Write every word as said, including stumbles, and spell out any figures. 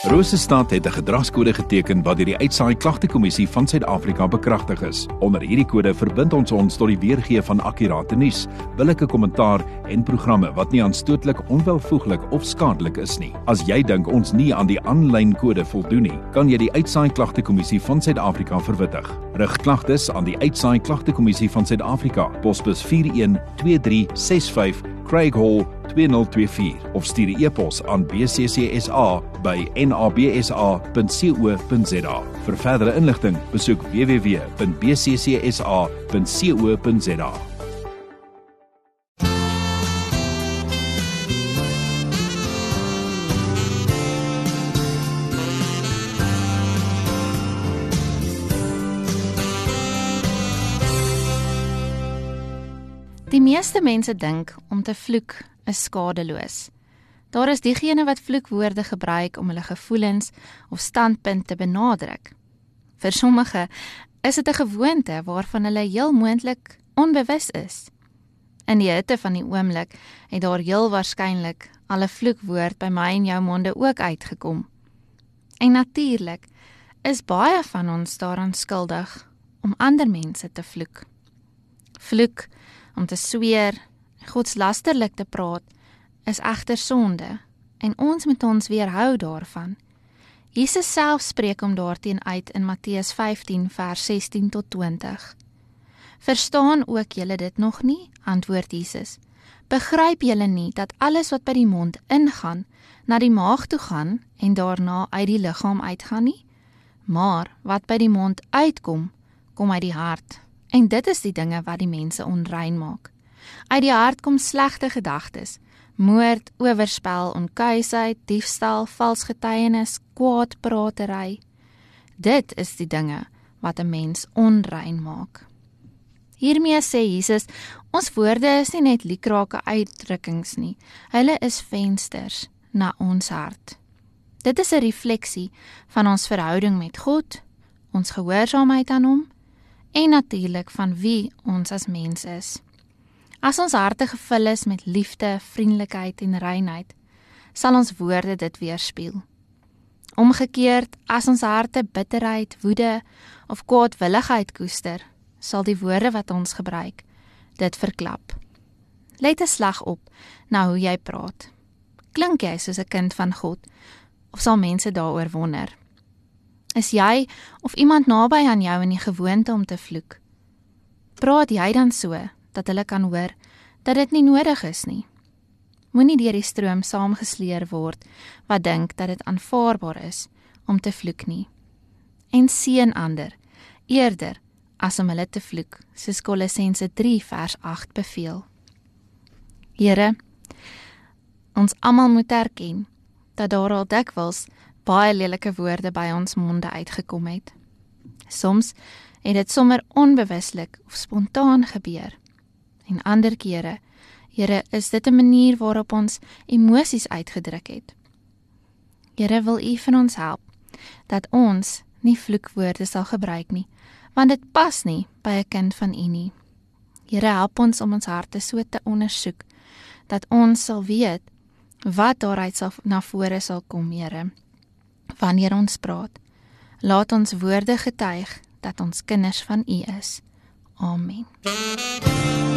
Rosestad het 'n gedragskode geteken wat deur die Uitsaai Klagtekommissie van Suid-Afrika bekragtig is. Onder hierdie kode verbind ons ons tot die weergee van akkurate nuus, billike kommentaar en programme wat nie aanstootlik, onwelvoeglik of skadelik is nie. As jy dink ons nie aan die aanlyn kode voldoen nie, kan jy die Uitsaai Klagtekommissie van Suid-Afrika verwittig. Rig klagtes aan die Uitsaai Klagtekommissie van Suid-Afrika, posbus vier een twee drie ses vyf, Craig Hall twee nul twee vier of stuur 'n e-pos aan b c c s a by n a b s a punt co punt z a. Vir verdere inligting, besoek w w w punt b c c s a punt co punt z a. Die meeste mense dink om te vloek is skadeloos. Daar is diegene wat vloekwoorde gebruik om hulle gevoelens of standpunt te benadruk. Vir sommige is dit 'n gewoonte waarvan hulle heel moontlik onbewus is. In die hitte van die oomblik het daar heel waarskynlik al 'n vloekwoord by my en jou monde ook uitgekom. En natuurlik is baie van ons daaraan skuldig om ander mense te vloek. Vloek, om te sweer, godslasterlik te praat, is egter sonde, en ons moet ons weerhou daarvan. Jesus self spreek om daarteen uit in Matteus vyftien vers sestien tot twintig. Verstaan ook julle dit nog nie? Antwoord Jesus. Begryp julle nie dat alles wat by die mond ingaan, na die maag toe gaan en daarna uit die liggaam uitgaan nie? Maar wat by die mond uitkom, kom uit die hart. En dit is die dinge wat die mense onrein maak. Uit die hart kom slegte gedagtes, moord, oorspel, onkuisheid, diefstal, vals getuienis, kwaadpratery. Dit is die dinge wat 'n mens onrein maak. Hiermee sê Jesus, ons woorde is nie net liekrake uitdrukkings nie, hulle is vensters na ons hart. Dit is 'n refleksie van ons verhouding met God, ons gehoorsaamheid aan hom, en natuurlik van wie ons as mens is. As ons harte gevul is met liefde, vriendelikheid en reinheid, sal ons woorde dit weerspieël. Omgekeerd, as ons harte bitterheid, woede of kwaadwilligheid koester, sal die woorde wat ons gebruik dit verklap. Let 'n slag op na hoe jy praat. Klink jy soos 'n kind van God, of sal mense daaroor wonder? Is jy of iemand naby aan jou in die gewoonte om te vloek? Praat jy dan so, dat hulle kan hoor, dat dit nie nodig is nie? Moenie deur die stroom saamgesleer word, wat dink dat dit aanvaarbaar is, om te vloek nie. En seën ander, eerder, as om hulle te vloek, soos Kolossense drie vers agt beveel. Here, ons almal moet erken, dat daar al dikwels baie lelike woorde by ons monde uitgekom het. Soms het dit sommer onbewuslik of spontaan gebeur. En ander kere, Here, is dit 'n manier waarop ons emosies uitgedruk het. Here, wil U van ons help, dat ons nie vloekwoorde sal gebruik nie, want dit pas nie by 'n kind van U nie. Here, help ons om ons harte so te ondersoek, dat ons sal weet, wat daaruit sal na vore sal kom, Here, wanneer ons praat. Laat ons woorde getuig, dat ons kinders van U is. Amen.